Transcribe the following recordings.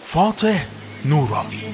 فاتح نورانی.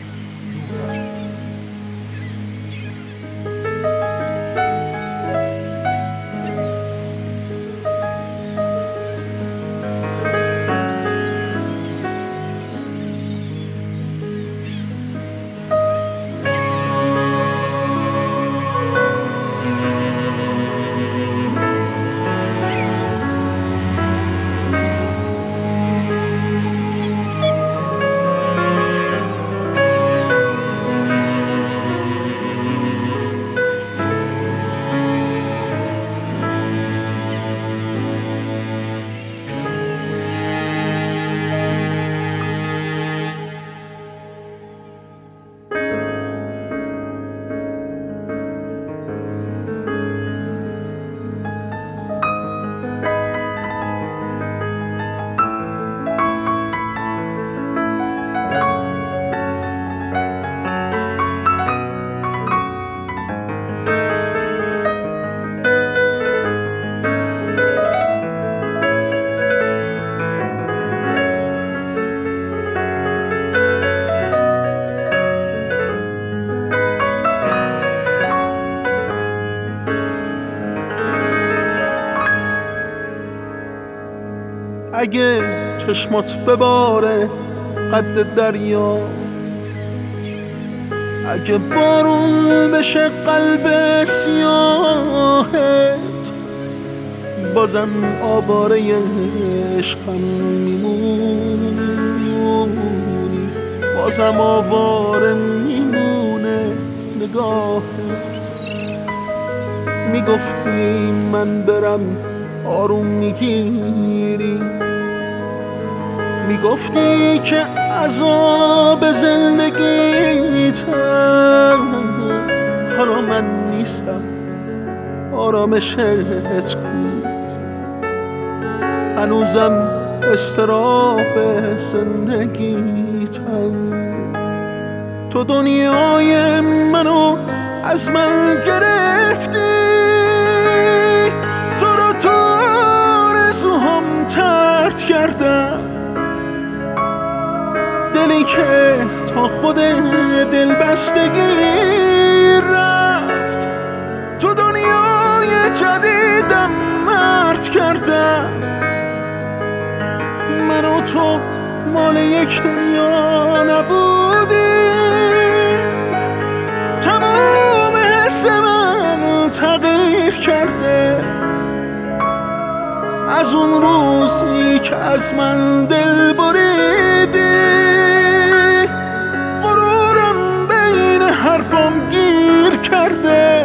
اگه چشمات بباره قد دریا، اگه بارون بشه قلب سیاهت، بازم آواره عشقم میمونی، بازم آواره میمونه نگاهت. میگفتی من برم آروم میگیری، میگفتی که عذاب زندگیتم، حالا من نیستم آرامشت کو، هنوزم اضطراب زندگیتم. تو دنیای منو از من گرفتی، تو رو تو آرزوهام طرد کردم، دلی که تا خود دل بستگی رفت، تو دنیای جدیدم مرد کردم. من و تو مال یک دنیا نبودیم، تمام حس من تغییر کرده از اون روزی که از من دل بریدی. غرورم بین حرفام گیر کرده،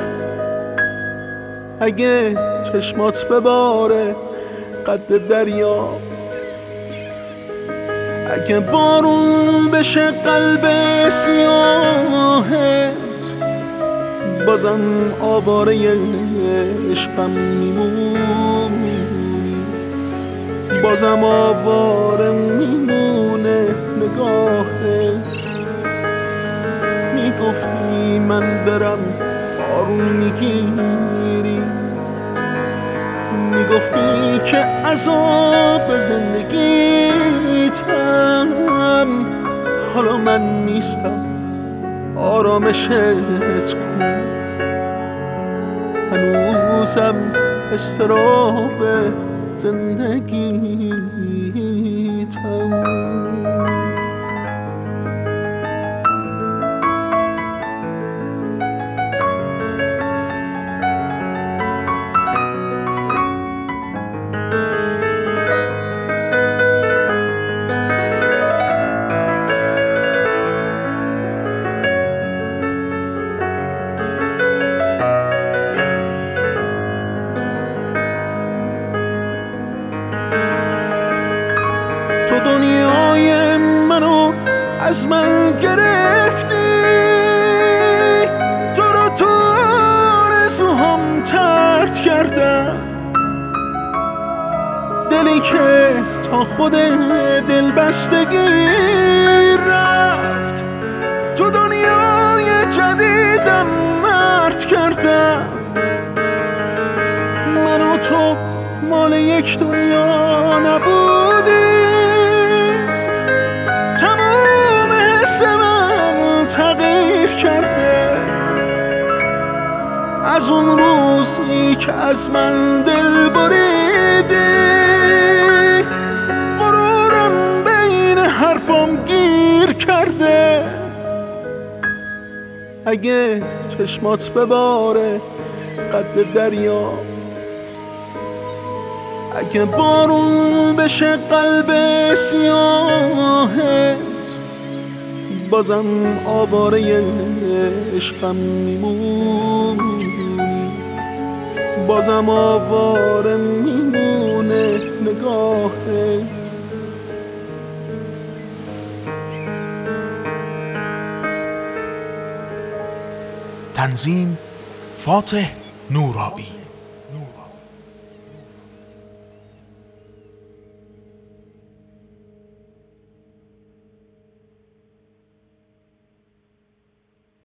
اگه چشمات بباره قد دریا، اگه بارون بشه قلب سیاهت، بازم آواره عشقم میمونی، بازم آواره میمونه نگاهت. میگفتی من برم آروم میگیری، میگفتی که عذاب زندگیتم، حالا من نیستم آرامشت کو، هنوزم اضطراب زندگیتم. تو دنیای منو از من گرفتی، تو رو تو آرزوهام طرد کردم، دلی که تا خود دل بستگی رفت، تو دنیای جدیدم مرد کردم. من و تو مال یک دنیا نبودیم، روزی که از من دل بریدی، غرورم بین حرفام گیر کرده. اگه چشمات بباره قد دریا، اگه بارون بشه قلب سیاهت، بازم آواره عشقم میمونی، بازم آواره میمونه نگاهت. تنظیم فاتح نورایی.